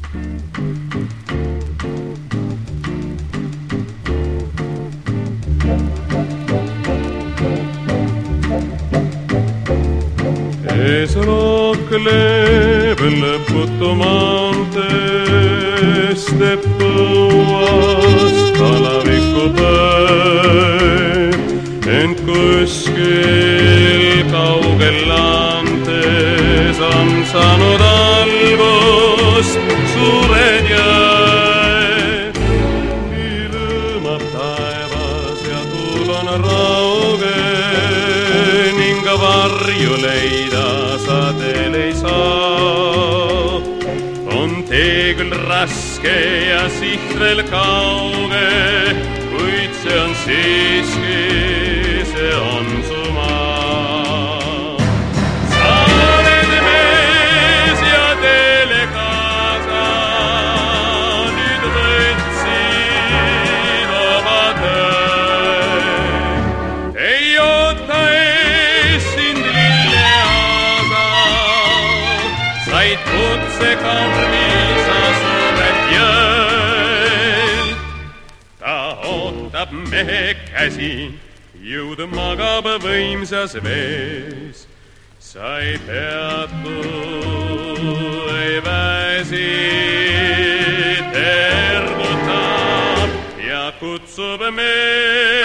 ees rookleb lõputu maantees, teeb põuas talaviku päev, ent kuskil kaugel lantes on saanud algus suured jääd. ilmab taevas ja tuul on rauge ning varju leida sa teel ei saa. on tee küll raske ja siht veel kauge, kuid see on siiski, see on su maa. Sa oled mees ja teele kaasa, nüüd võtsid oma töö. ei oota ees sind lilleaasa, said kutse karmi sa suured jõel. ta ootab mehe käsi, jõud magab võimsas vees. sa ei peatu, ei väsi, tergutab ja kutsub mees.